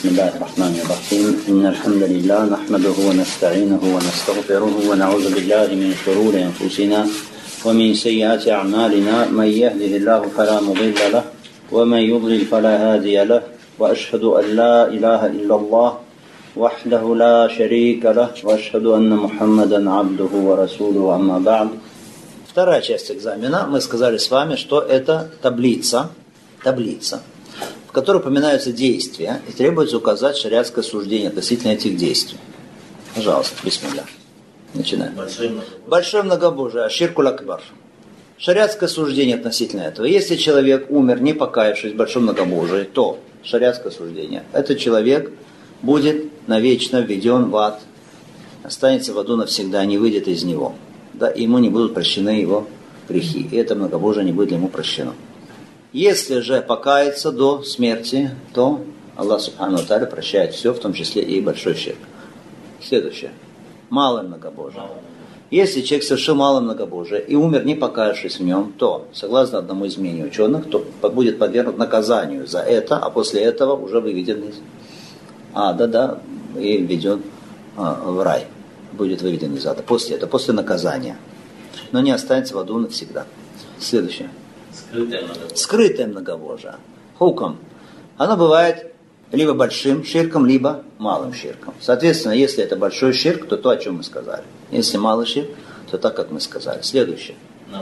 بسم الله الرحمن الرحيم إن الحمد لله نحمده ونستعينه ونستغفره ونعوذ بالله من شرور أنفسنا ومن سيئات أعمالنا من يهده الله فلا مضل له ومن يضلل فلا هادي له وأشهد أن لا إله إلا الله وحده لا شريك له وأشهد أن محمدا عبده ورسوله أما بعد. Вторая часть экзамена. Мы сказали с вами, что это таблица, в которой упоминаются действия, и требуется указать шариатское суждение относительно этих действий. Пожалуйста, бисмилля. Начинаем. Большое многобожие, аширкуль акбар. Шариатское суждение относительно этого. Если человек умер, не покаявшись в большом многобожии, то шариатское суждение. Этот человек будет навечно введен в ад, останется в аду навсегда, не выйдет из него. Да, и ему не будут прощены его грехи. И это многобожие не будет ему прощено. Если же покаяться до смерти, то Аллах Субхану ва Тааля прощает все, в том числе и большой ширк. Следующее. Малое многобожие. Если человек совершил малое многобожие и умер, не покаявшись в нем, то, согласно одному из мнений ученых, то будет подвергнут наказанию за это, а после этого уже выведен из ада, и введен в рай. Будет выведен из ада. После этого, после наказания. Но не останется в аду навсегда. Следующее. Скрытое многобожие. Хукам. Оно бывает либо большим ширком, либо малым ширком. Соответственно, если это большой ширк, то о чем мы сказали. Если малый ширк, то так, как мы сказали. Следующее.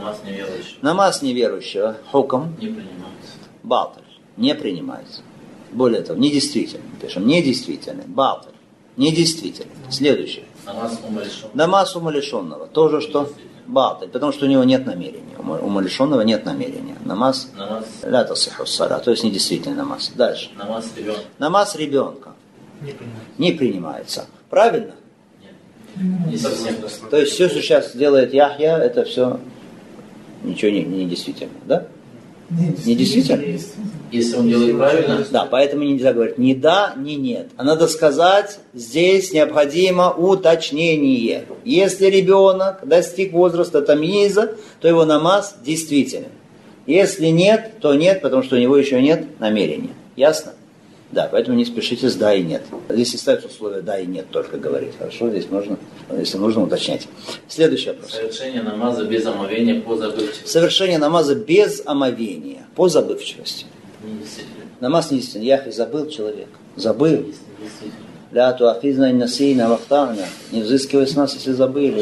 Намаз неверующего. Хукам. Не принимается. Балталь. Не принимается. Более того, недействительный. Пишем, недействительный. Балталь. Недействительный. Следующее. Намаз умалишенного. Тоже что? Балталь. Потому что у него нет намерения. У умалишенного нет намерения. Намаз ля тасиху ссала. То есть недействительный намаз. Дальше. Намаз ребенка. Не принимается. Правильно? Нет. Не совсем. То есть все, что сейчас делает Яхья, это все ничего не действительно. Да? Не действительно? Если он делает правильно? Да, поэтому нельзя говорить ни да, ни нет. А надо сказать, здесь необходимо уточнение. Если ребенок достиг возраста тамьиза, то его намаз действителен. Если нет, то нет, потому что у него еще нет намерения. Ясно? Да, поэтому не спешите с да и нет. Здесь ставится условие да и нет только говорить. Хорошо, здесь нужно, если нужно, уточнять. Следующий вопрос. Совершение намаза без омовения по забывчивости. Совершение намаза без омовения по забывчивости. Намаз не действительно. Яхи забыл человек. Забыл. Ля туахизна иннасийна вахтана. Не взыскивай с нас, если забыли.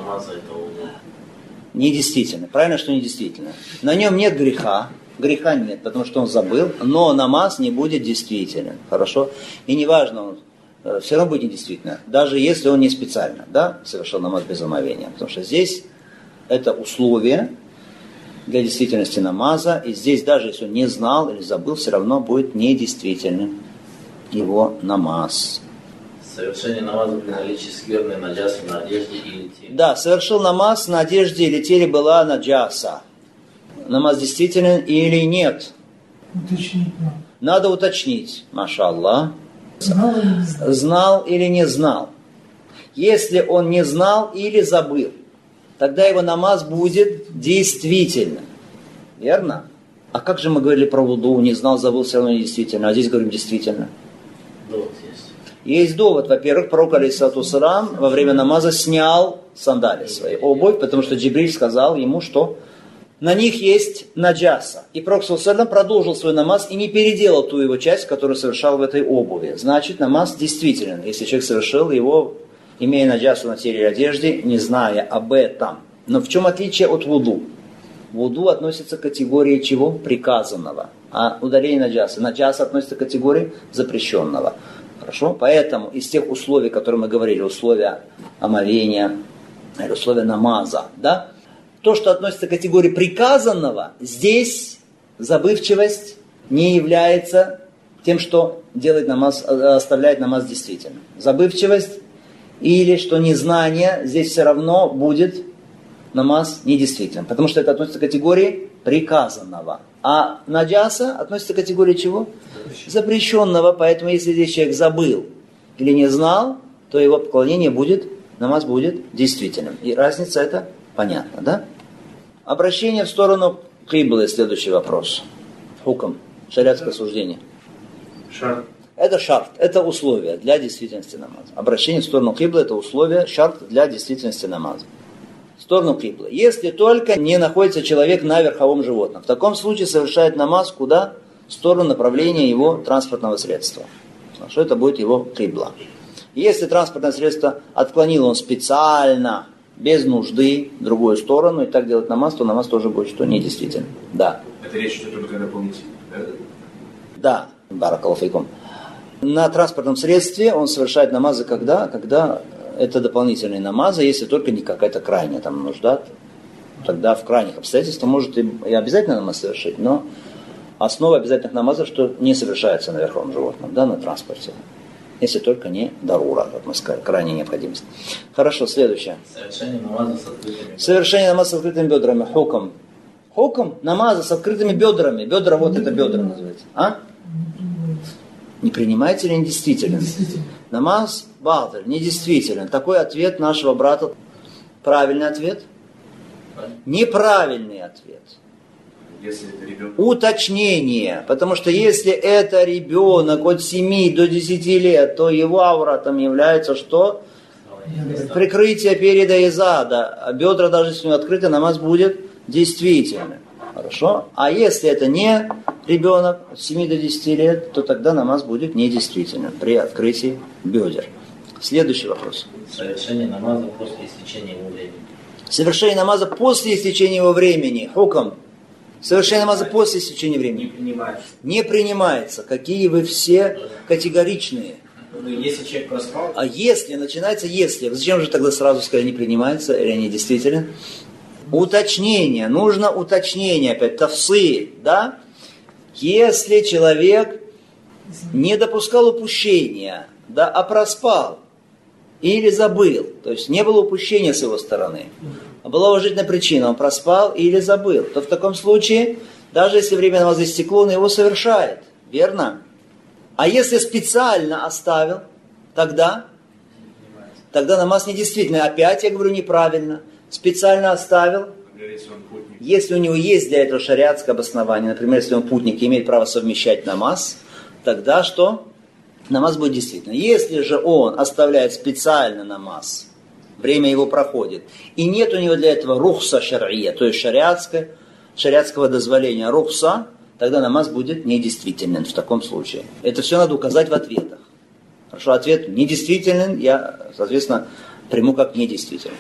Недействительно. Правильно, что недействительно. На нем нет греха. Греха нет, потому что он забыл, но намаз не будет действителен. Хорошо? И неважно, он все равно будет недействительно. Даже если он не специально, совершил намаз без омовения. Потому что здесь это условие для действительности намаза. И здесь даже если он не знал или забыл, все равно будет недействительным его намаз. Совершение намаза при наличии скверной наджасы на одежде или теле. Да, совершил намаз на одежде или теле была наджаса. Намаз действителен или нет? Уточнить надо. Надо уточнить, маша Аллах. Знал или не знал. Если он не знал или забыл, тогда его намаз будет действительным. Верно? А как же мы говорили про вуду? Не знал, забыл, все равно недействительно. А здесь говорим действительно. Довод есть. Есть довод. Во-первых, пророк алейхиссалату вассалам во время намаза снял сандали свои, обувь, потому что Джибриль сказал ему, что на них есть наджаса. И пророк саллаллаху алейхи ва саллям продолжил свой намаз и не переделал ту его часть, которую совершал в этой обуви. Значит, намаз действителен, если человек совершил его, имея наджасу на теле и одежде, не зная об этом. Но в чем отличие от вуду? Вуду относится к категории чего? Приказанного. А удаление наджаса. Наджаса относится к категории запрещенного. Хорошо? Поэтому из тех условий, которые мы говорили, условия омовения, или условия намаза, то, что относится к категории приказанного, здесь забывчивость не является тем, что делает намаз, оставляет намаз действительным. Забывчивость или что незнание, здесь все равно будет намаз недействительным, потому что это относится к категории приказанного. А наджаса относится к категории чего? Запрещенного. Поэтому если здесь человек забыл или не знал, то его поклонение будет, намаз будет действительным. И разница это понятно, да? Обращение в сторону киблы. Следующий вопрос. Хукам. Шариатское суждение. Это шарт, это условие для действительности намаза. Обращение в сторону киблы – это условие, шарт для действительности намаза. В сторону киблы. Если только не находится человек на верховом животном. В таком случае совершает намаз куда? В сторону направления его транспортного средства. Что это будет его кибла. Если транспортное средство отклонил он специально, без нужды, в другую сторону, и так делать намаз, то намаз тоже будет что недействителен. Да. Это речь идет только дополнительно, да? Да, баракаллаху фикум. На транспортном средстве он совершает намазы когда? Когда это дополнительные намазы, если только не какая-то крайняя там нужда. Тогда в крайних обстоятельствах может и обязательно намаз совершить, но основа обязательных намазов, что не совершается на верховом животном, да, на транспорте. Если только не дарура, как мы сказали, крайняя необходимость. Хорошо, следующее. Совершение намаза с открытыми бедрами. Совершение намаза с открытыми бедрами. Хуком. Хуком намаза с открытыми бедрами. Бедра, вот это бедра называется. А? Не принимается или недействителен? Намаз батль, недействителен. Такой ответ нашего брата. Правильный ответ? Неправильный ответ. Если это ребенок. Уточнение. Потому что если это ребенок от 7 до 10 лет, то его ауратом является что? Прикрытие переда и зада. А бедра, даже если у него открыты, намаз будет действительным. Хорошо? А если это не ребенок от 7 до 10 лет, то тогда намаз будет недействительным при открытии бедер. Следующий вопрос. Совершение намаза после истечения его времени. Совершение намаза после истечения его времени. Хуком. Совершение намаза после истечения времени. Не принимается. Не принимается. Какие вы все категоричные. Ну, если человек проспал, А если, начинается если. Зачем же тогда сразу сказать, не принимается или не действительно? Уточнение. Нужно уточнение опять. Тафсиль. Да? Если человек не допускал упущения, да, а проспал или забыл, то есть не было упущения с его стороны, а была уважительная причина, он проспал или забыл, то в таком случае, даже если время намаза истекло, он его совершает. Верно? А если специально оставил, тогда намаз недействительный. Опять я говорю неправильно. Специально оставил. Если у него есть для этого шариатское обоснование, например, если он путник и имеет право совмещать намаз, тогда что? Намаз будет действительно. Если же он оставляет специально намаз, время его проходит, и нет у него для этого рухса шар'ия, то есть шариатского дозволения рухса, тогда намаз будет недействителен в таком случае. Это все надо указать в ответах. Хорошо, ответ недействителен, я, соответственно, приму как недействителен.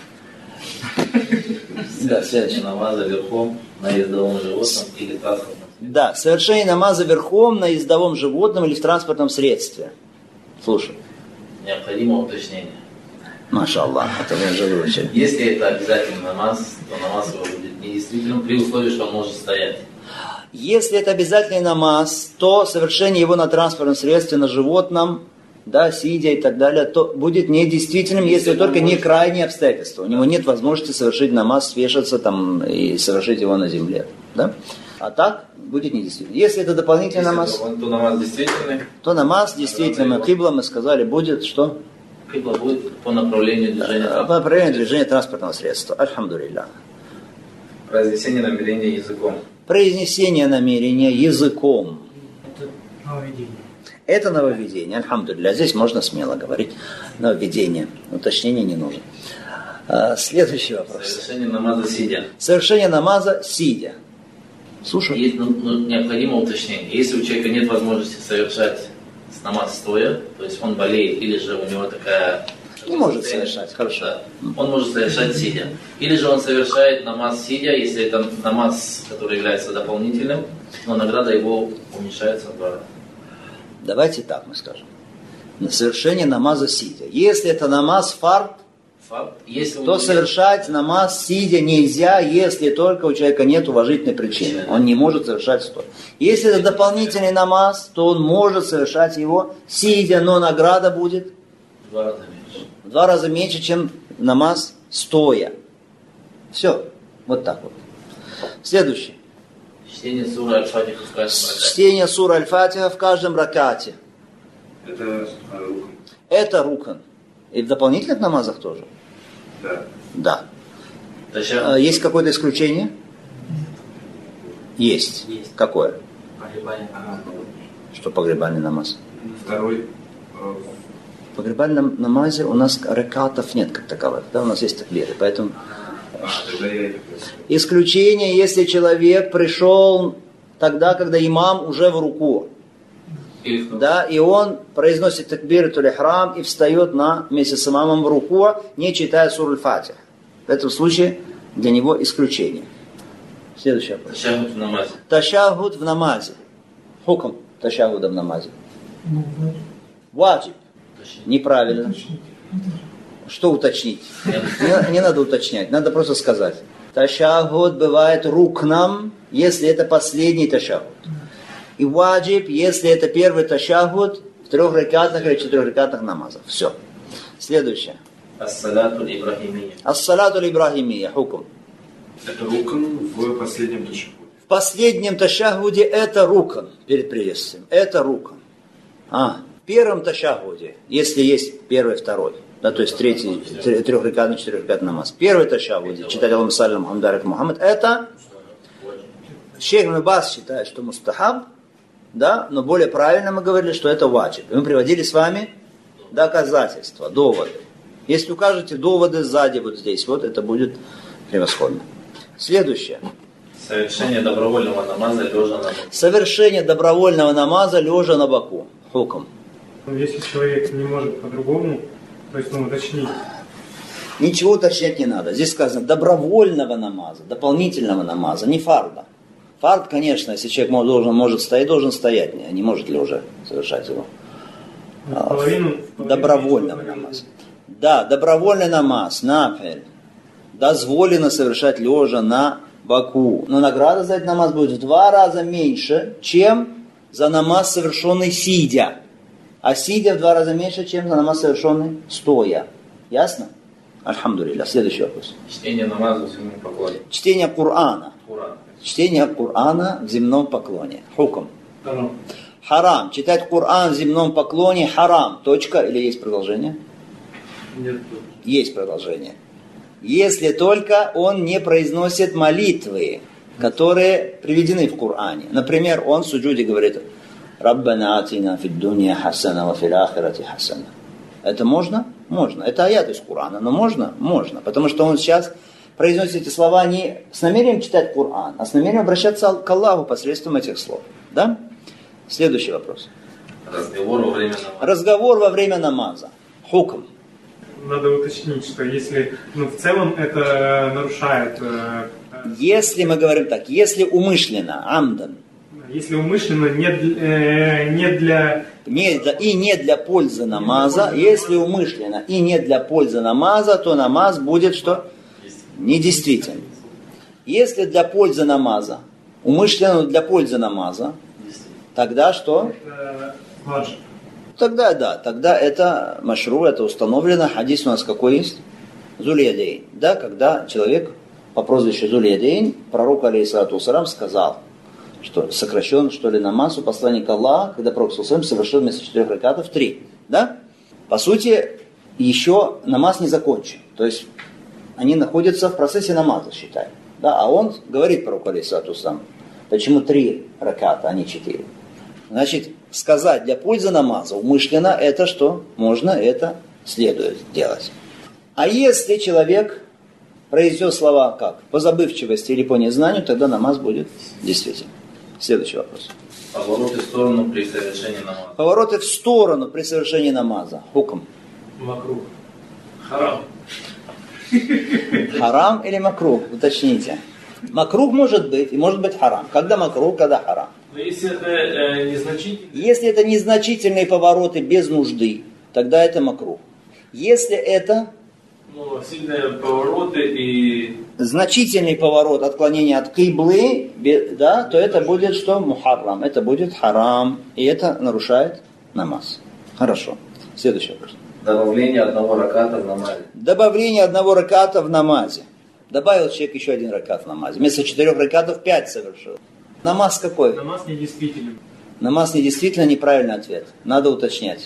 Да, следующий. Намаза верхом на ездовом животном или транспортном средстве. Да, совершение намаза верхом на ездовом животном или в транспортном средстве. Слушай. Необходимо уточнение. Маша Аллах, это я же выучил. Если это обязательный намаз, то намаз его будет недействительным при условии, что он может стоять. Если это обязательный намаз, то совершение его на транспортном средстве, на животном, да, сидя и так далее, то будет недействительным, если только не крайние обстоятельства. У него нет возможности совершить намаз, свешаться там и совершить его на земле. Да? А так будет недействительным. Если это дополнительный намаз, То намаз действительный. то намаз действительно, кибла, мы сказали, будет что? Кибла будет по направлению движения По транспорта. направлению движения транспортного средства. Альхамдулиллах. Произнесение намерения языком. Произнесение намерения языком. это нововведение. Это нововведение, альхамдулилля. Здесь можно смело говорить нововведение. Уточнения не нужно. Следующий вопрос. Совершение намаза сидя. Совершение намаза сидя. Слушай. Есть необходимо уточнение. Если у человека нет возможности совершать намаз стоя, то есть он болеет, или же у него такая... Не может совершать, хорошо. Да. Он может совершать сидя. Или же он совершает намаз сидя, если это намаз, который является дополнительным, но награда его уменьшается в 2 раза. Давайте так мы скажем. На совершение намаза сидя. Если это намаз фард, Если то совершать намаз сидя нельзя, если только у человека нет уважительной причины. Он не может совершать стоя. Если это дополнительный намаз, то он может совершать его сидя, но награда будет в 2 раза меньше. в 2 раза меньше, чем намаз стоя. Все. Вот так вот. Следующий. Чтение суры Аль-Фатиха в каждом ракате. Чтение суры Аль-Фатиха в каждом ракате. Это руком. Это рукан. И в дополнительных намазах тоже? Да. Да. Таща- Есть какое-то исключение? Есть. Есть. Какое? Погребальный намаз. Что погребальный намаз? Второй. В погребальном намазе у нас ракатов нет как таковых, да, у нас есть такбиры, поэтому... Тогда я... Исключение, если человек пришел тогда, когда имам уже в руку, да, и он произносит такбиратуль ихрам и встает вместе с имамом в руку, не читая суру аль-Фатиха. В этом случае для него исключение. Следующий вопрос. Ташахуд в намазе. Ташахуд в намазе. Хукм ташахуда в намазе. Ваджиб. Неправильно. Что уточнить? Не надо уточнять, надо просто сказать. Ташахуд бывает рукном, если это последний ташахуд. И ваджиб, если это первый ташахуд в 3 ракатах или 4 ракатах намазов. Все. Следующее. Ас-салату ибрахимия. Ас-салату ибрахимия. Хукм. Это рукн в последнем ташахуде. В последнем ташахуде это рукн перед приветствием. Это рукн. В первом ташахуде, если есть первый, второй, да, то есть 3-ракатный, 4-ракатный намаз. Первый ташахуде, читать Аллаху саллям Мухаммад Мухаммад, это Шейх Ибн Баз считает, что мустахаб, да, но более правильно мы говорили, что это ваджиб. И мы приводили с вами доказательства, доводы. Если укажете доводы сзади, вот здесь, вот это будет превосходно. Следующее. Совершение добровольного намаза лежа на боку. Совершение добровольного намаза лежа на боку. Хукм. Если человек не может по-другому, то есть, уточнить. Ничего уточнять не надо. Здесь сказано добровольного намаза, дополнительного намаза, не фарда. Фард, конечно, если человек может стоять, не может лежа совершать его. Половину Добровольного намаза. Да, добровольный намаз, нафиль, дозволено совершать лежа на боку. Но награда за этот намаз будет в 2 раза меньше, чем за намаз, совершенный сидя. А сидя в 2 раза меньше, чем за намаз, совершенный стоя. Ясно? Альхамдулилля. Следующий вопрос. Чтение намаза в земном поклоне. Чтение Корана. Куран. Чтение Корана в земном поклоне. Хукм. Харам. Читать Коран в земном поклоне харам. Точка или есть продолжение? Нет. Есть продолжение. Если только он не произносит молитвы, которые приведены в Коране. Например, он в суджуде говорит: «Раббана атина фид дунья хасана ва фил ахирати хасана». Это можно? Можно. Это аят из Корана, но можно? Можно. Потому что он сейчас произносит эти слова не с намерением читать Коран, а с намерением обращаться к Аллаху посредством этих слов. Да? Следующий вопрос. Разговор во время намаза. Разговор во время намаза. Хукм. Надо уточнить, что если в целом это нарушает... Если мы говорим так, если умышленно, амдан, если умышленно не для пользы намаза, если умышленно и не для пользы намаза, то намаз будет что? Недействительный. Если для пользы намаза, умышленно для пользы намаза, тогда что? Тогда это машру, это установлено. Хадис у нас какой есть? Зуль-Ядейн. Да, когда человек по прозвищу Зуль-Ядейн, пророк алейхиссалату вассалям сказал, что сокращен, что ли, намаз у посланника Аллаха, когда пророк саллаллаху совершил вместо 4 ракатов 3. Да? По сути, еще намаз не закончен. То есть они находятся в процессе намаза, считай. Да? А он говорит пророку алейхиссалату вассалям, почему 3 раката, а не 4. Значит, сказать для пользы намаза умышленно, это что? Можно, это следует делать. А если человек произнес слова как? По забывчивости или по незнанию, тогда намаз будет действительно. Следующий вопрос. Повороты в сторону при совершении намаза. Повороты в сторону при совершении намаза. Хукм. Макрух. Харам. Харам или макрух? Уточните. Макрух может быть и может быть харам. Когда макрух, когда харам. Но если это незначительно... Если это незначительные повороты без нужды, тогда это макрух. Если это сильные повороты и... значительный поворот, отклонение от киблы, да, то это будет что? Мухаррам. Это будет харам. И это нарушает намаз. Хорошо. Следующий вопрос. Добавление 1 раката в намазе. Добавление 1 раката в намазе. Добавил человек еще 1 ракат в намазе. Вместо 4 ракатов 5 совершил. Намаз какой? Намаз недействителен. Намаз недействительно, неправильный ответ. Надо уточнять.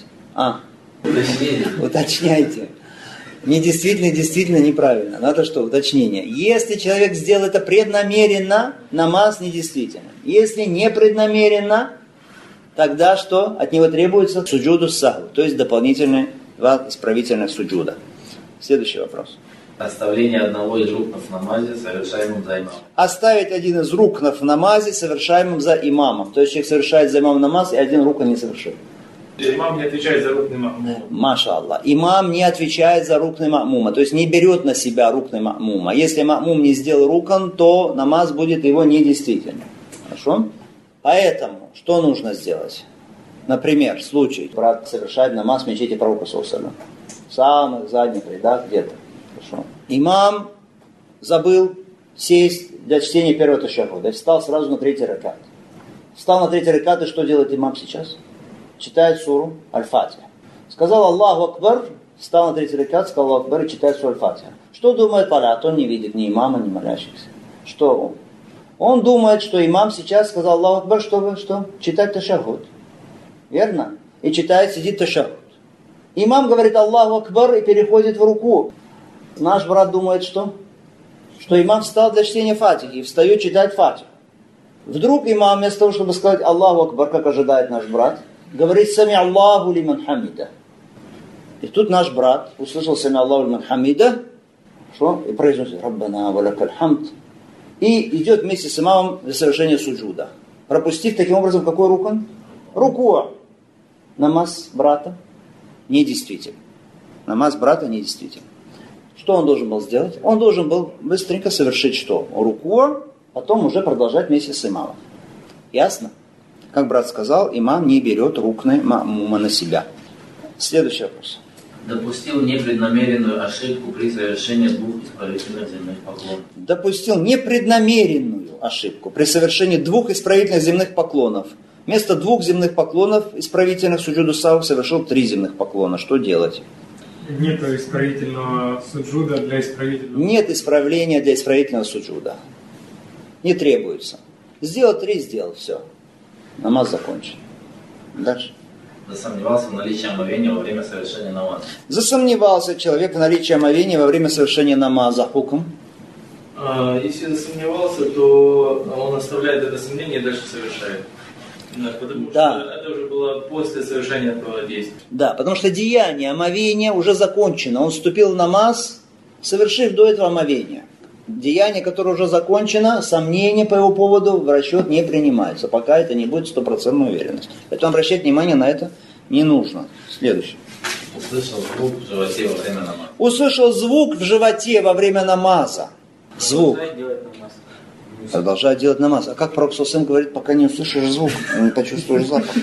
Уточняйте. Недействительно, действительно неправильно. Надо что? Уточнение. Если человек сделал это преднамеренно, намаз недействителен. Если не преднамеренно, тогда что? От него требуется суджуду саху, то есть дополнительные 2 исправительных суджуда. Следующий вопрос. Оставление одного из рукнов в намазе, совершаемым за имамом. Оставить один из рукнов в намазе, совершаемым за имамом. То есть человек совершает за имамом намаз, и один рукн не совершил. Имам не отвечает за рукны ма'мума. Маша Аллах. Имам не отвечает за рукны ма'мума, то есть не берет на себя рукны ма'мума. Если ма'мум не сделал рукн, то намаз будет его недействительным. Хорошо? Поэтому, что нужно сделать? Например, случай, брат совершает намаз в мечети пророка саллаллаху алейхи ва саллям. В самых задних рядах где-то. Хорошо. Имам забыл сесть для чтения первого ташахуда. Встал сразу на 3-й ракат. Встал на 3-й ракат, и что делает имам сейчас? Читает суру Аль-Фатиха. Сказал Аллаху Акбар, встал на 3-й ракат, сказал Аллаху Акбар и читает суру Аль-Фатиха. Что думает Алят? Он не видит ни имама, ни молящихся. Что он? Он думает, что имам сейчас сказал Аллаху Акбар, чтобы что? Читать ташахуд. Верно? И читает, сидит ташахуд. Имам говорит Аллаху Акбар и переходит в руку. Наш брат думает, что? Что имам встал для чтения Фатихи и встает читать Фатиху. Вдруг имам вместо того, чтобы сказать Аллаху Акбар, как ожидает наш брат, говорит «Сами Аллаху лиман хамида». И тут наш брат услышал «Сами Аллаху лиман хамида», что? И произносит «Раббана ва лакаль хамд». И идет вместе с имамом для совершения суджуда. Пропустив таким образом какой рукн? Руку. Намаз брата недействителен. Намаз брата недействителен. Что он должен был сделать? Он должен был быстренько совершить что? Руку, потом уже продолжать вместе с имамом. Ясно? Как брат сказал, имам не берет рукны ма'мума на себя. Следующий вопрос. Допустил непреднамеренную ошибку при совершении 2 исправительных земных поклонов. Допустил непреднамеренную ошибку при совершении 2 исправительных земных поклонов. Вместо 2 земных поклонов исправительных суджуду саху совершил 3 земных поклона. Что делать? Нет исправительного суджуда для исправительного. Нет исправления для исправительного суджуда. Не требуется. Сделал 3, сделал, все. Намаз закончен. Дальше. Засомневался в наличии омовения во время совершения намаза. Засомневался человек в наличии омовения во время совершения намаза. Хукм. Если засомневался, то он оставляет это сомнение и дальше совершает. Потому что это уже было после совершения этого действия. Да, потому что деяние омовения уже закончено. Он вступил в намаз, совершив до этого омовение. Деяние, которое уже закончено, сомнения по его поводу в расчет не принимаются, пока это не будет 100% уверенность. Поэтому обращать внимание на это не нужно. Следующее. Услышал звук в животе во время намаза. Услышал звук в животе во время намаза. Звук. Продолжает делать намаз. А как пророк саллаллаху говорит, пока не услышишь звук, не почувствуешь запах?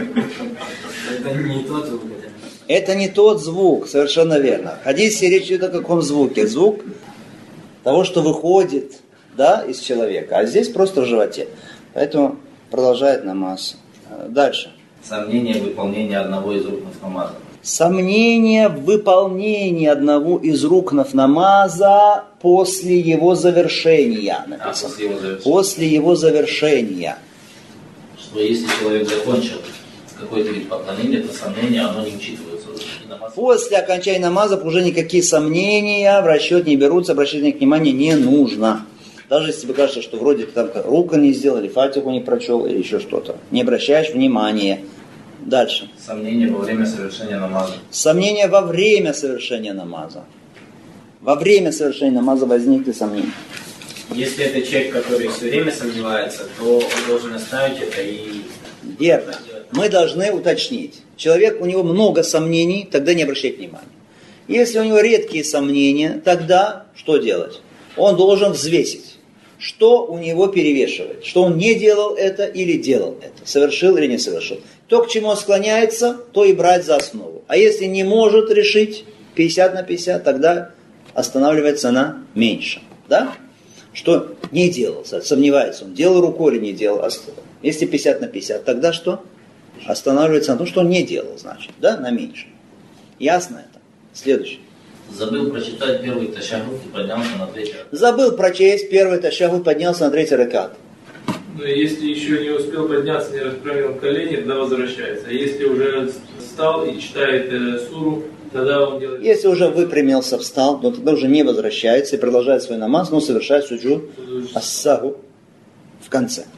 Это не тот звук. Это не тот звук, совершенно верно. В хадисе речь идет о каком звуке? Звук того, что выходит, да, из человека. А здесь просто в животе. Поэтому продолжает намаз. Дальше. Сомнение в выполнении одного из рукнов намаза. Сомнение в выполнении одного из рукнов намаза после его завершения. Написано. После его завершения. После его завершения. Что если человек закончил какой-то вид поклонения, то сомнения, оно не учитывается. После окончания намаза уже никакие сомнения в расчет не берутся, обращать на них внимание не нужно. Даже если тебе кажется, что вроде ты там рукн не сделал, или фатиху не прочел, или еще что-то. Не обращаешь внимания. Дальше. Сомнения во время совершения намаза. Сомнения во время совершения намаза. Во время совершения намаза возникли сомнения. Если это человек, который все время сомневается, то он должен оставить это и... Верно. Мы должны уточнить. Человек, у него много сомнений, тогда не обращать внимания. Если у него редкие сомнения, тогда что делать? Он должен взвесить, что у него перевешивает. Что он не делал это или делал это. Совершил или не совершил. То, к чему он склоняется, то и брать за основу. А если не может решить 50 на 50, тогда останавливается на меньшем. Да? Что не делал, сомневается, он делал рукой или не делал. Если 50 на 50, тогда что? Останавливается на том, что он не делал, значит, да, на меньшем. Ясно это? Следующее. Забыл прочитать первый ташахуд и поднялся на 3-й ракат. Забыл прочесть первый ташахуд, поднялся на 3-й ракат. Но если еще не успел подняться, не расправил колени, тогда возвращается. А если уже встал и читает суру, тогда он делает... Если уже выпрямился, встал, то тогда уже не возвращается и продолжает свой намаз, но совершает суджуд ас-саху в конце.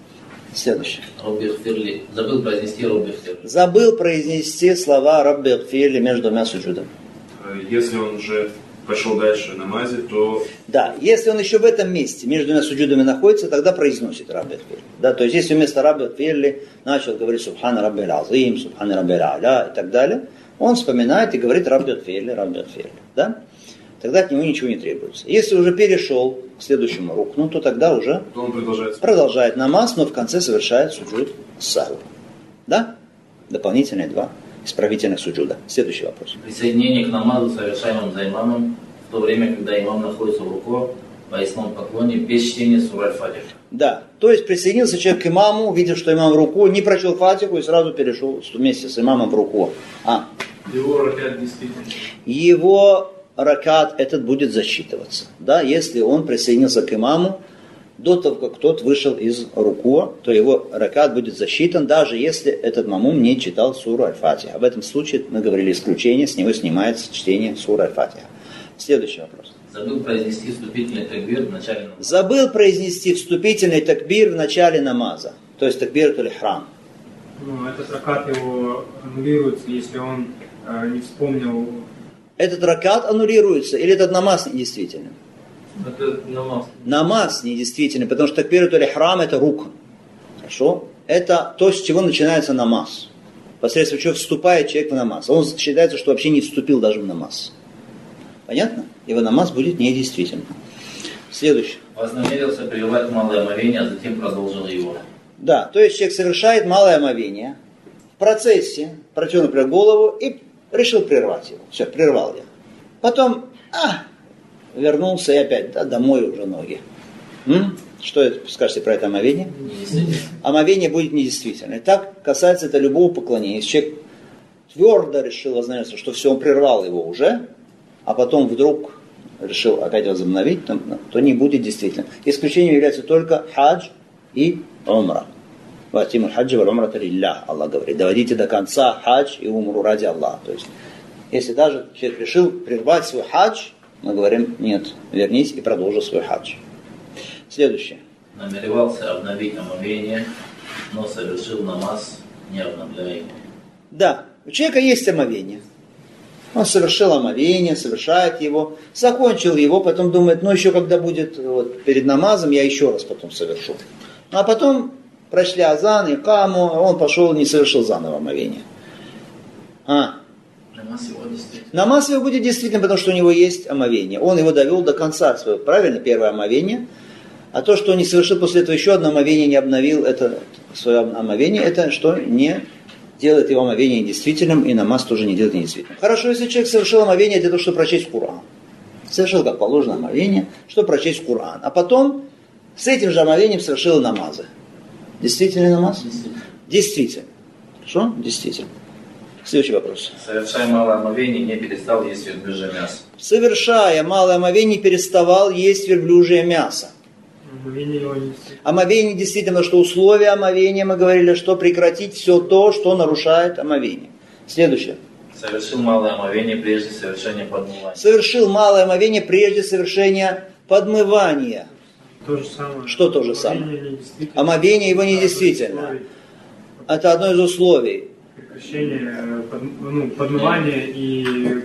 Следующее. Робби Хфирли. Забыл произнести Робби Хфирли. Забыл произнести слова Рабби Хфирли между двумя суджудами. Если он уже пошел дальше в намазе, то... Да, если он еще в этом месте между двумя суджудами находится, тогда произносит Рабби Хфирли. Да, то есть если вместо Рабби Хфирли начал говорить Субхана Рабби Азим, Субхана Рабби А'ля и так далее, он вспоминает и говорит Рабби Хфирли, Рабби Хфирли. Да? Тогда от него ничего не требуется. Если уже перешел к следующему рукну, то тогда уже то он продолжает намаз, но в конце совершает суджуд саху. Да? Дополнительные 2 исправительных суджуда. Следующий вопрос. Присоединение к намазу, совершаемому за имамом, в то время, когда имам находится в руку, в поясном поклоне, без чтения суры Аль-Фатиха. Да, то есть присоединился человек к имаму, видел, что имам в руку, не прочел фатиху и сразу перешел вместе с имамом в руку. Его ракат действительно. Его ракат этот будет засчитываться. Да, если он присоединился к имаму до того, как тот вышел из руку, то его ракат будет засчитан, даже если этот мамум не читал суру Аль-Фатиха. В этом случае, мы говорили, исключение, с него снимается чтение суры Аль-Фатиха. Следующий вопрос. Забыл произнести вступительный такбир в начале намаза. Забыл произнести вступительный такбир в начале намаза, то есть такбир аль-ихрам. Ну, этот ракат его аннулируется, если он не вспомнил. Этот ракат аннулируется или этот намаз недействительный? Это намаз. Намаз недействительный, потому что такбир аль-ихрам это рукн. Хорошо? Это то, с чего начинается намаз. Посредством чего вступает человек в намаз. Он считается, что вообще не вступил даже в намаз. Понятно? Его намаз будет недействительным. Следующий. Вознамерился прервать малое омовение, а затем продолжил его. Да, то есть человек совершает малое омовение, в процессе протер, например, голову и решил прервать его. Все, прервал я. Потом, вернулся и опять, домой уже ноги. Что это, скажете про это омовение? Омовение будет недействительным. И так касается это любого поклонения. Если человек твердо решил вознамериться, что все, он прервал его уже, а потом вдруг решил опять возобновить, то не будет действительно. Исключением является только хадж и умра. Ватиму хаджи валь умрата лиллях, Аллах говорит. Доводите до конца хадж и умру ради Аллаха. То есть, если даже человек решил прервать свой хадж, мы говорим, нет, вернись и продолжи свой хадж. Следующее. Намеревался обновить омовение, но совершил намаз, не обновляя его. Да, у человека есть омовение. Он совершил омовение, совершает его, закончил его, потом думает, еще когда будет перед намазом, я еще раз потом совершу. А потом прошли азан, икаму, он пошел и не совершил заново омовение. Намаз его действительно. Намаз его будет действительно, потому что у него есть омовение. Он его довел до конца своего, правильно, первое омовение. А то, что он не совершил после этого еще одно омовение, не обновил это свое омовение, это что не делает его омовение недействительным, и намаз тоже не делает недействительным. Хорошо, если человек совершил омовение для того, чтобы прочесть Коран. Совершил, как положено, омовение, чтобы прочесть Коран. А потом с этим же омовением совершил намазы. Действительный намаз? Действительно. Хорошо? Действительно. Следующий вопрос. Совершая малое омовение, не перестал есть верблюжье мясо. Совершая малое омовение, переставал есть верблюжье мясо. Омовение его недействительно. Омовение действительно, потому что условия омовения, мы говорили, что прекратить все то, что нарушает омовение. Следующее. Совершил малое омовение прежде совершения подмывания. Совершил малое омовение прежде совершения подмывания. То же самое. Что то же самое? Омовение недействительно. Омовение его недействительно. Это одно из условий. Прекращение подмывания и...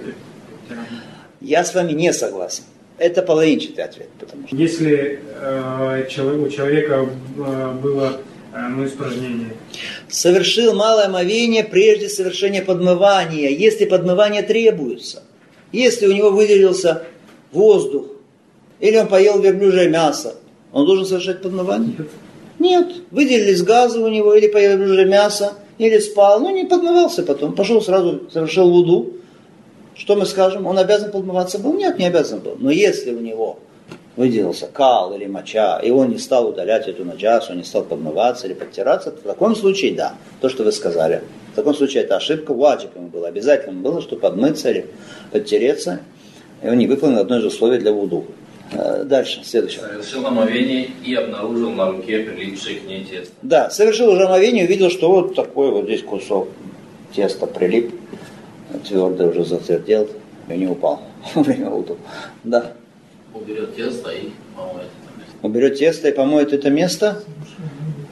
Я с вами не согласен. Это половинчатый ответ. Потому что... Если у человека было испражнение. Совершил малое омовение прежде совершения подмывания, если подмывание требуется. Если у него выделился воздух, или он поел верблюжье мясо, он должен совершать подмывание? Нет. Выделились газы у него, или поел верблюжье мясо, или спал, не подмывался потом. Пошел сразу, совершил вуду. Что мы скажем? Он обязан подмываться был? Нет, не обязан был. Но если у него выделился кал или моча, и он не стал удалять эту наджасу, не стал подмываться или подтираться, то в таком случае, да, то, что вы сказали. В таком случае это ошибка, ваджиб ему было. Обязательно было, что подмыться или подтереться, и он не выполнил одно из условий для вуду. Дальше, следующее. Совершил омовение и обнаружил на руке прилипшее к ней тесто. Да, совершил уже омовение, увидел, что вот такой вот здесь кусок теста прилип, твердый уже затвердел, и не упал во время вуду. Да. Уберет тесто и помоет это место. Уберет тесто и помоет это место.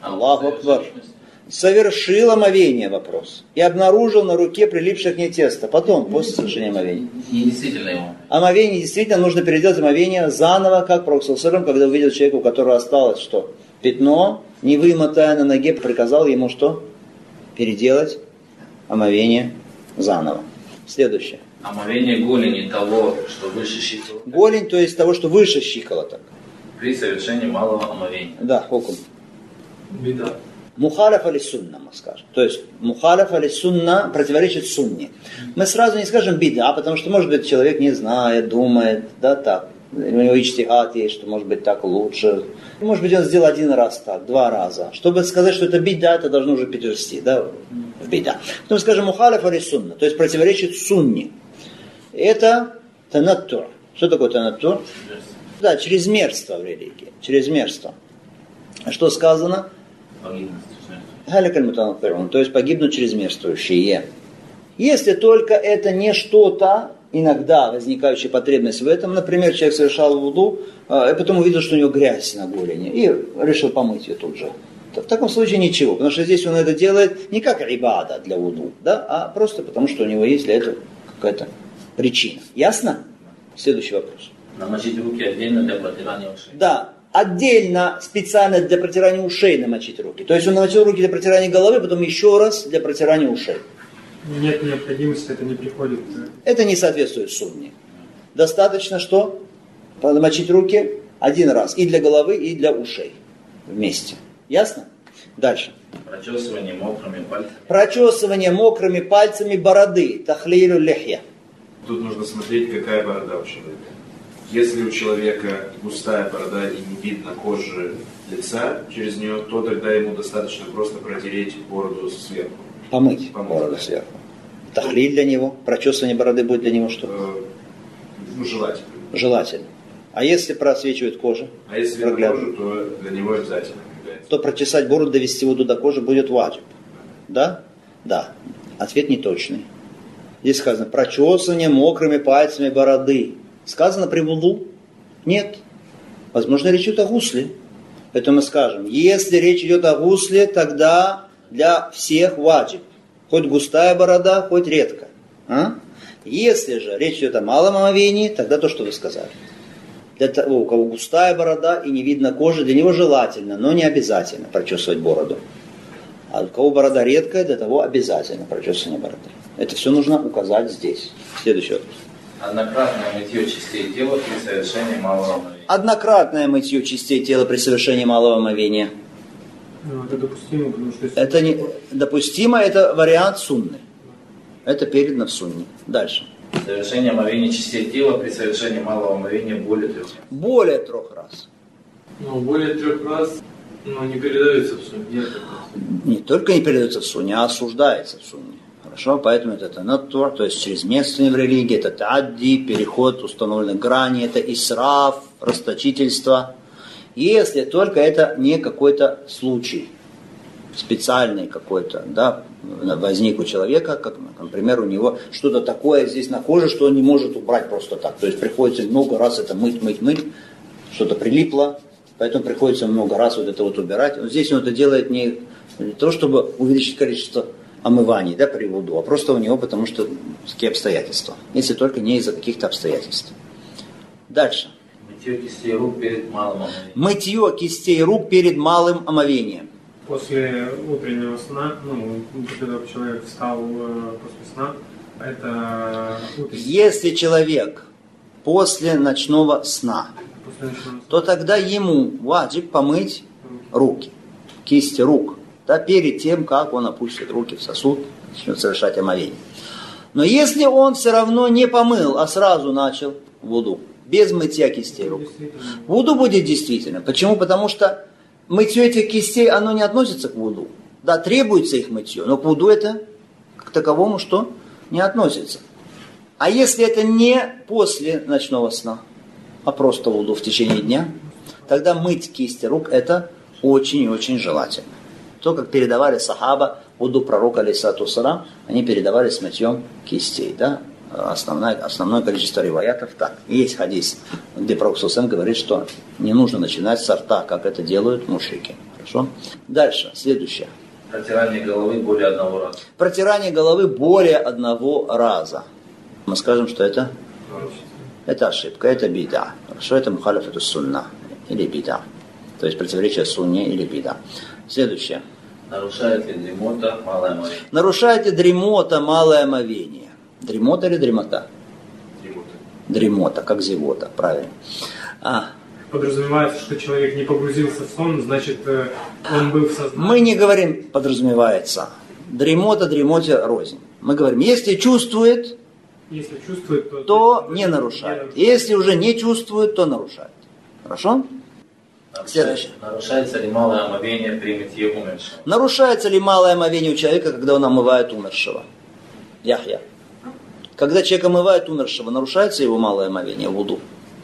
Аллаху Акбар. Совершил омовение, вопрос. И обнаружил на руке прилипшее к ней тесто. Потом, после совершения омовения. И действительно ему. Омовение действительно нужно переделать омовение заново, как Пророк саллаллаху алейхи ва саллям, когда увидел человека, у которого осталось что? Пятно, не вымотая на ноге, приказал ему что? Переделать омовение заново. Следующее. Омовение голени того, что выше щиколоток. Голень, то есть того, что выше щиколоток. При совершении малого омовения. Да, хукум. Беда. Мухалиф али сунна, мы скажем. То есть мухалиф али сунна противоречит сунне. Мы сразу не скажем бида, потому что, может быть, человек не знает, думает, да, так. У него ичтихад есть, что, может быть, так лучше. Может быть, он сделал один раз так, 2 раза. Чтобы сказать, что это бида, это должно уже перерасти, да, в бида. Потом скажем мухалиф али сунна, то есть противоречит сунне. Это танаттур. Что такое танаттур? Да, чрезмерство в религии. Чрезмерство. Что сказано? То есть погибнут чрезмерствующие. Если только это не что-то, иногда возникающая потребность в этом, например, человек совершал вуду, и потом увидел, что у него грязь на голени, и решил помыть ее тут же. В таком случае ничего, потому что здесь он это делает не как ибада для вуду, да, а просто потому, что у него есть для этого какая-то причина. Ясно? Следующий вопрос. Намочить руки отдельно для протирания ушей. Да. Отдельно, специально для протирания ушей намочить руки. То есть он намочил руки для протирания головы, потом еще раз для протирания ушей. Нет необходимости, это не приходит. Это не соответствует сунне. Достаточно что? Намочить руки один раз. И для головы, и для ушей. Вместе. Ясно? Дальше. Прочесывание мокрыми пальцами. Прочесывание мокрыми пальцами бороды. Тахлилю лихья. Тут нужно смотреть, какая борода у человека. Если у человека густая борода и не видно кожи лица через нее, то тогда ему достаточно просто протереть бороду сверху. Помыть бороду сверху. Тахлиль для него. Прочесывание бороды будет для него что? Желательно. Желательно. А если просвечивает кожа? А если видно кожу, то для него обязательно. То прочесать бороду, довести воду до кожи будет ваджиб. Да? Да. Ответ неточный. Здесь сказано, прочесывание мокрыми пальцами бороды. Сказано при вуду? Нет. Возможно, речь идет о гусле. Поэтому мы скажем, если речь идет о гусле, тогда для всех ваджиб. Хоть густая борода, хоть редко. А? Если же речь идет о малом омовении, тогда то, что вы сказали. Для того, у кого густая борода и не видно кожи, для него желательно, но не обязательно прочесывать бороду. А у кого борода редкая, для того обязательно прочесывание бороды. Это все нужно указать здесь. Следующий вопрос. Однократное мытье частей тела при совершении малого омовения. Однократное мытье частей тела при совершении малого омовения. Ну, это допустимо, потому что... Это не допустимо, это вариант сунны. Это передано в сунне. Дальше. Совершение омовения частей тела при совершении малого омовения более 3 раз. Более 3 раз. Ну, более 3 раз, но не передается в сунне. Не только не передается в сунне, а осуждается в сунне. Хорошо, поэтому это танаттур, то есть чрезмерство в религии, это таадди, переход установленных граней, это исраф, расточительство. Если только это не какой-то случай, специальный какой-то, да, возник у человека, как, например, у него что-то такое здесь на коже, что он не может убрать просто так. То есть приходится много раз это мыть, что-то прилипло, поэтому приходится много раз вот это вот убирать. Вот здесь он это делает не для того, чтобы увеличить количество омываний, да, при вуду, а просто у него, потому что такие обстоятельства. Если только не из-за каких-то обстоятельств. Дальше. Мытье кистей рук перед малым омовением. Мытье кистей рук перед малым омовением. После утреннего сна, когда человек встал после сна, это утренний. Если человек после ночного сна, то тогда ему ваджиб помыть руки, кисти рук, да, перед тем, как он опустит руки в сосуд, начнет совершать омовение. Но если он все равно не помыл, а сразу начал вуду, без мытья кистей рук, вуду будет действительно. Почему? Потому что мытье этих кистей, оно не относится к вуду. Да, требуется их мытье, но к вуду это к таковому что? Не относится. А если это не после ночного сна, а просто вуду в течение дня, тогда мыть кисти рук это очень и очень желательно. То, как передавали сахаба вуду пророка алейхиссалату вассалям, они передавали с мытьем кистей. Да? Основное количество риваятов так. И есть хадис, где пророк саллаллаху алейхи ва саллям говорит, что не нужно начинать с рта, как это делают мушрики. Хорошо? Дальше, следующее. Протирание головы более одного раза. Протирание головы более одного раза. Мы скажем, что это ошибка, это бида. Хорошо, это мухалиф, это сунна или бида. То есть противоречие сунне или бида. Следующее. Нарушает ли дремота малое омовение? Нарушает ли дремота малое омовение? Дремота или дремота? Дремота, как зевота, правильно. Подразумевается, что человек не погрузился в сон, значит, он был в сознании. Мы не говорим подразумевается. Дремота, дремоте рознь. Мы говорим, если чувствует, то не нарушает. Если уже не чувствует, то нарушает. Хорошо? Следующее. Нарушается ли малое омовение при мытье умершего? Нарушается ли малое омовение у человека, когда он омывает умершего? Яхья. Когда человек омывает умершего, нарушается его малое омовение, вуду?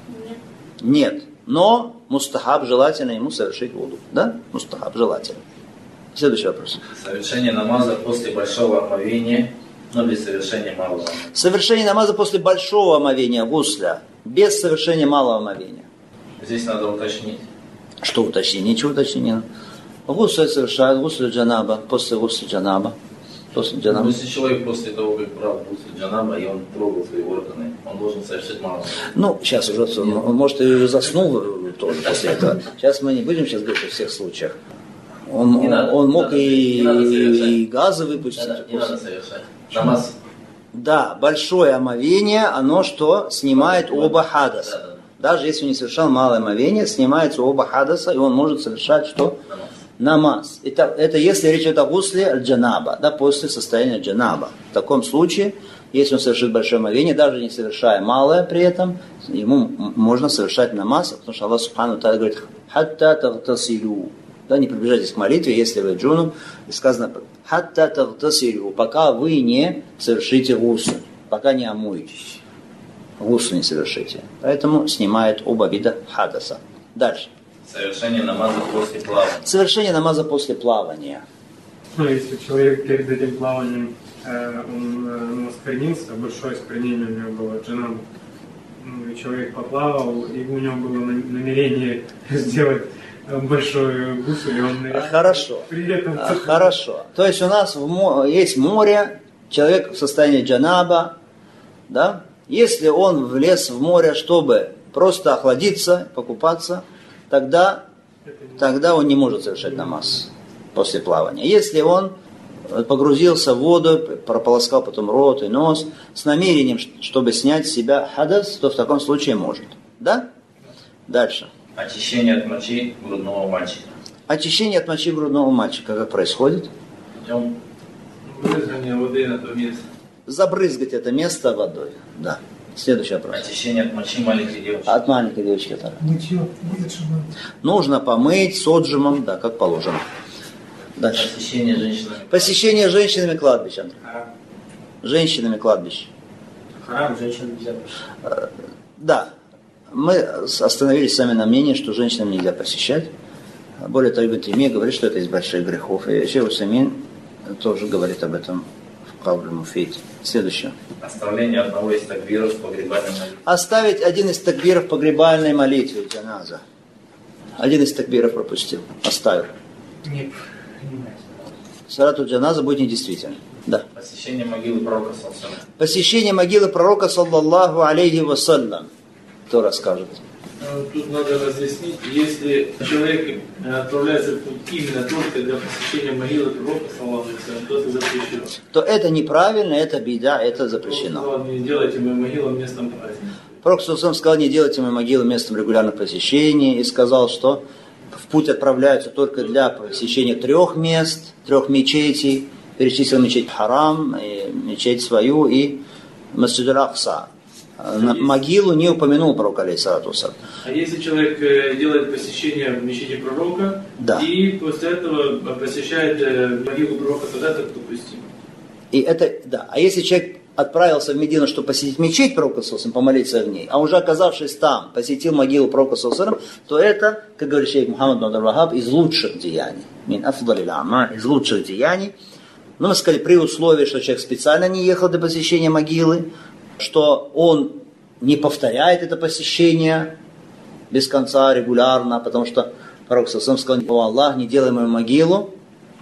Нет. Но мустахаб желательно ему совершить вуду. Да? Мустахаб желательно. Следующий вопрос. Совершение намаза после большого омовения, но без совершения малого омовения. Совершение намаза после большого омовения гусля, без совершения малого омовения. Здесь надо уточнить. Что уточнить? Ничего уточнить не надо. Гусль совершает, гусль джанаба, после гусля джанаба. Но если человек после того, как брал гусль джанаба, и он трогал свои органы, он должен совершить малое омовение. Ну, сейчас уже, он, может, и заснул тоже после этого. Сейчас мы не будем сейчас говорить о всех случаях. Он мог и газы выпустить. Не надо совершать. Намаз. Да, большое омовение, оно что? Снимает оба хадаса. Даже если он не совершал малое омовение, снимается оба хадаса, и он может совершать что? Намаз. Это если речь идет о гусле аль-джанаба, да, после состояния джанаба. В таком случае, если он совершит большое омовение, даже не совершая малое при этом, ему можно совершать намаз, потому что Аллах Субхану Тааля говорит, «Хатта тагтасилю». Да, не приближайтесь к молитве, если вы джунуб, и сказано, «Хатта тагтасилю», пока вы не совершите гусль, пока не омоетесь. Гусль не совершите. Поэтому снимает оба вида хадаса. Дальше. Совершение намаза после плавания. Совершение намаза после плавания. Ну, если человек перед этим плаванием он осквернился, большое осквернение у него было, джанаба, и человек поплавал, и у него было намерение сделать большой гусль, и он нырял. Хорошо. При этом... Хорошо. То есть у нас есть море, человек в состоянии джанаба, да? Если он влез в море, чтобы просто охладиться, покупаться, тогда он не может совершать намаз после плавания. Если он погрузился в воду, прополоскал потом рот и нос с намерением, чтобы снять с себя хадас, то в таком случае может. Да? Dальше. Очищение от мочи грудного мальчика. Очищение от мочи грудного мальчика как происходит? Путем брызгания воды на то место. Забрызгать это место водой. Да. Следующий вопрос. Очищение от мочи маленькой девочки. От маленькой девочки. Это. Мытье. Нужно помыть с отжимом, да, как положено. Дальше. Посещение женщинами. Посещение женщинами кладбищ, Андрей. Женщинами кладбищ. Харам женщинам нельзя. Да. Мы остановились сами на мнении, что женщинам нельзя посещать. Более того, Ибн Таймия говорит, что это из больших грехов. И Шейх Усаймин тоже говорит об этом в Кауль Муфид. Следующее. Оставление одного из такбиров в погребальной молитве. Оставить один из такбиров в погребальной молитве джаназа. Один из такбиров пропустил. Оставил. Нет. Салату джаназа будет недействительным. Да. Посещение могилы пророка саллаллаху. Посещение могилы пророка саллаллаху алейхи вассалям. Кто расскажет? Тут надо разъяснить, если человек отправляется в путь именно только для посещения могилы пророка, то это запрещено. То это неправильно, это беда, это запрещено. Сказал, не делайте мою могилу местом праздника. Пророк саллаллаху сказал, не делайте мою могилу местом регулярных посещений, и сказал, что в путь отправляются только для посещения 3 мест, 3 мечетей. Перечислил мечеть Харам, и мечеть свою и Масджид аль-Акса. На могилу не упомянул пророк алейхиссалату вассалям. А если человек делает посещение в мечети пророка, да. И после этого посещает могилу пророка, тогда это допустимо. И это, да. А если человек отправился в Медину, чтобы посетить мечеть пророка саллаллаху алейхи ва саллям, помолиться в ней, а уже оказавшись там, посетил могилу пророка саллаллаху алейхи ва саллям, то это, как говорит шейх Мухаммад бин Абдул-Вахаб, из лучших деяний. Мин афдалил а'маль, из лучших деяний. Но мы сказали, при условии, что человек специально не ехал до посещения могилы, что он не повторяет это посещение без конца, регулярно, потому что Пророк сам сказал: «О Аллах, не делай мою могилу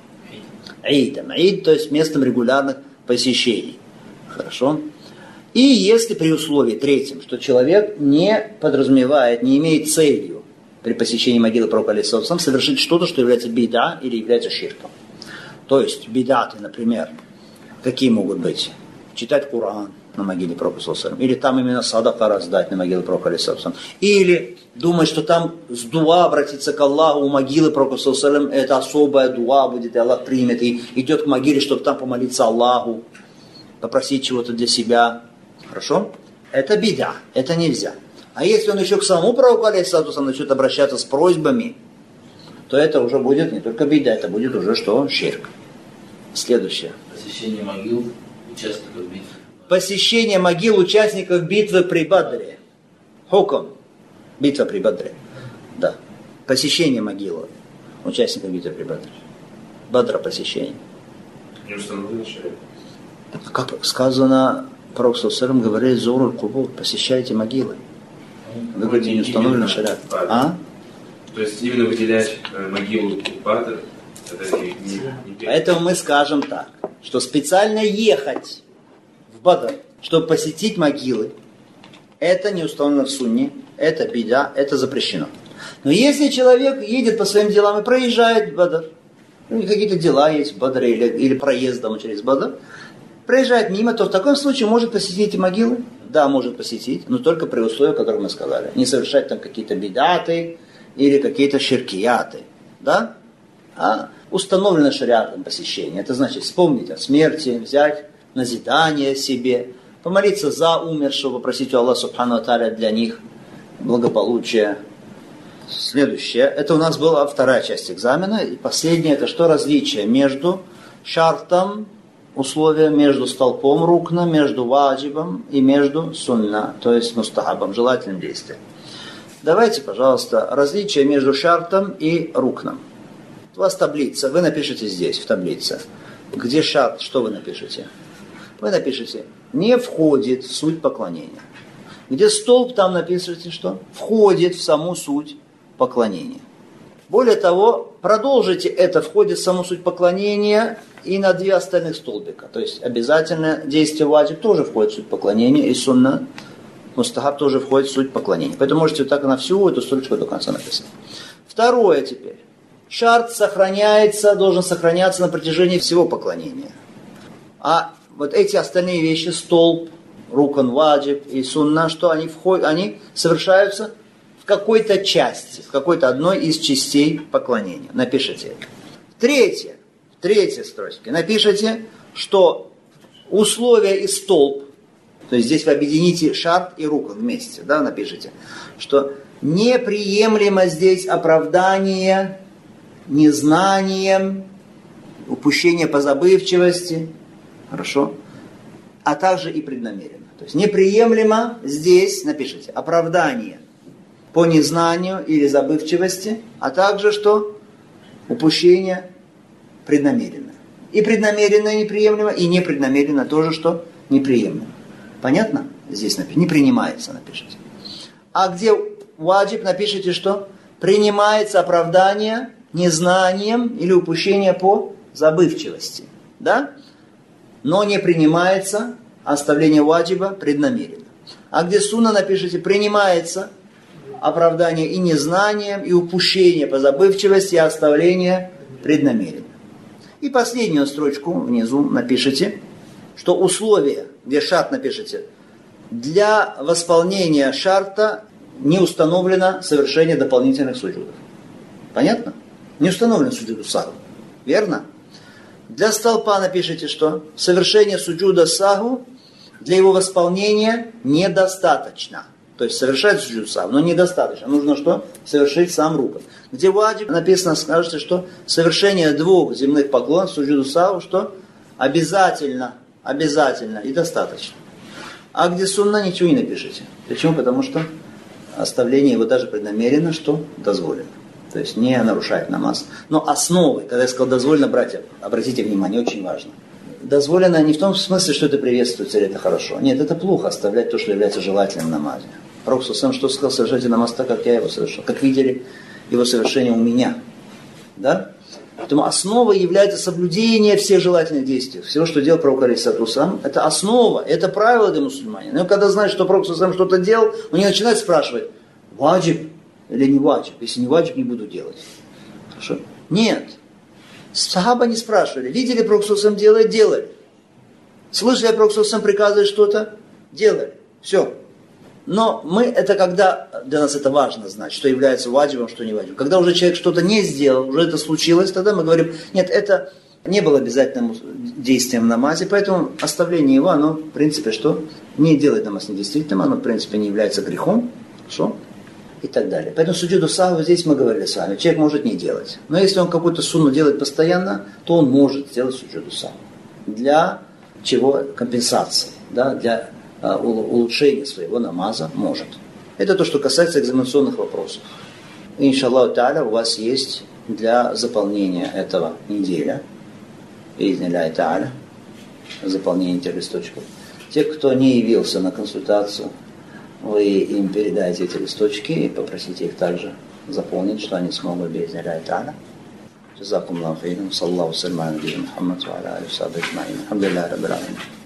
идом». Ид, то есть местом регулярных посещений. Хорошо? И если при условии третьем, что человек не подразумевает, не имеет целью при посещении могилы пророка алейхиссалам совершить что-то, что является бида или является ширком. То есть бидаты, например, какие могут быть? Читать Коран на могиле пророка алейхиссалам, или там именно садака раздать на могиле пророка алейхиссалам, или думать, что там с дуа обратиться к Аллаху у могилы пророка алейхиссалам, это особая дуа будет, и Аллах примет, и идет к могиле, чтобы там помолиться Аллаху, попросить чего-то для себя. Хорошо? Это бида, это нельзя. А если он еще к самому пророку алейхиссалам начнет обращаться с просьбами, то это уже будет не только бида, это будет уже что? Ширк. Следующее. Посещение могил участников битвы. Посещение могил участников битвы при Бадре. Хукм. Битва при Бадре. Да. Посещение могилы участников битвы при Бадре. Бадра посещение. Не установлено шариат. Как сказано, пророк саллаллаху говорит: «Зуруль кубур», посещайте могилы. Вы говорите, не установлено шариат. А? То есть именно выделять могилу Бадр, это не... Поэтому мы скажем так, что специально ехать в Бадр, чтобы посетить могилы, это не установлено в сунне, это бида, это запрещено. Но если человек едет по своим делам и проезжает в Бадр, какие-то дела есть в Бадре или проездом через Бадр, проезжает мимо, то в таком случае может посетить эти могилы. Да, может посетить, но только при условиях, которые мы сказали. Не совершать там какие-то бидаты или какие-то ширкияты. Да? А установлено шариатом посещение. Это значит вспомнить о смерти, взять назидание себе, помолиться за умершего, попросить у Аллаха субхану ва тааля для них благополучия. Следующее. Это у нас была вторая часть экзамена. И последнее, это что? Различие между шартом, условия, между столпом рукна, между ваджибом и между сунна, то есть мустахабом, желательным действием. Давайте, пожалуйста, различие между шартом и рукном. У вас таблица, вы напишите здесь, в таблице. Где шарт, что вы напишете? Вы напишите: не входит в суть поклонения. Где столб, там напишите, что входит в саму суть поклонения. Более того, продолжите это входит в саму суть поклонения и на 2 остальных столбика. То есть обязательное действие ваджиб тоже входит в суть поклонения, и сунна, мустахаб тоже входит в суть поклонения. Поэтому можете вот так на всю эту строчку до конца написать. Второе теперь. Шарт сохраняется, должен сохраняться на протяжении всего поклонения. А вот эти остальные вещи, столб, рукан, ваджиб и сунна, что они входят, они совершаются в какой-то части, в какой-то одной из частей поклонения. Напишите это. Третья строчка. Напишите, что условия и столб, то есть здесь вы объедините шарт и рукан вместе, да, напишите, что неприемлемо здесь оправдание незнанием, упущение по забывчивости, хорошо, а также и преднамеренно. То есть неприемлемо здесь, напишите, оправдание по незнанию или забывчивости, а также что? Упущение преднамеренно. И преднамеренно неприемлемо, и непреднамеренно тоже что? Неприемлемо. Понятно? Здесь напишите. Не принимается, напишите. А где ваджиб, напишите, что? Принимается оправдание незнанием или упущение по забывчивости. Да? Но не принимается оставление ваджиба преднамеренно. А где сунна, напишите, принимается оправдание и незнанием, и упущение по забывчивости, и оставление преднамеренно. И последнюю строчку внизу напишите, что условие, где шарт напишите, для восполнения шарта не установлено совершение дополнительных суджудов. Понятно? Не установлен суджуд саху. Верно? Для столпа напишите, что совершение суджуда саху для его восполнения недостаточно. То есть совершать суджуд саху, но недостаточно. Нужно что? Совершить сам рукан. Где ваджиб написано, скажете, что совершение 2 земных поклонов суджуду саху, что обязательно и достаточно. А где сунна, ничего не напишите. Почему? Потому что оставление его даже преднамеренно, что дозволено. То есть не нарушает намаз. Но основы, когда я сказал дозволено, братья, обратите внимание, очень важно. Дозволено не в том смысле, что это приветствуется или это хорошо. Нет, это плохо оставлять то, что является желательным в намазе. Пророк сам что сказал: совершайте намаз так, как я его совершил. Как видели, его совершение у меня. Да? Поэтому основой является соблюдение всех желательных действий. Всего, что делал пророк алейхиссалату вассалам, это основа, это правило для мусульманина. Но когда знает, что пророк алейхиссалату вассалам что-то делал, он не начинает спрашивать, ваджиб или не ваджиб. Если не ваджиб, не буду делать. Хорошо? Нет. Сахаба не спрашивали. Видели, пророк алейхиссалату вассалам делает? Делали. Слышали, пророк алейхиссалату вассалам приказывает что-то? Делали. Все. Но мы, это когда, для нас это важно знать, что является ваджибом, что не ваджибом. Когда уже человек что-то не сделал, уже это случилось, тогда мы говорим, нет, это не было обязательным действием в намазе, поэтому оставление его, оно, в принципе, что? Не делает намаз недействительным, оно, в принципе, не является грехом, что? И так далее. Поэтому суджуду сахви, здесь мы говорили с вами, человек может не делать. Но если он какую-то сунну делает постоянно, то он может сделать суджуду сахви. Для чего? Компенсации, да, для улучшение своего намаза может. Это то, что касается экзаменационных вопросов. Иншаллаху та'аля, у вас есть для заполнения этого неделя, изниляй та'аля, заполнение этих листочков. Те, кто не явился на консультацию, вы им передайте эти листочки и попросите их также заполнить, что они смогут изниляй та'аля. Джазакумуллаху хейран, саллаллаху саляму аля набийина Мухаммад ва аля алихи ва сахбихи аджмаин. Алхамдулиллахи раббил аламин.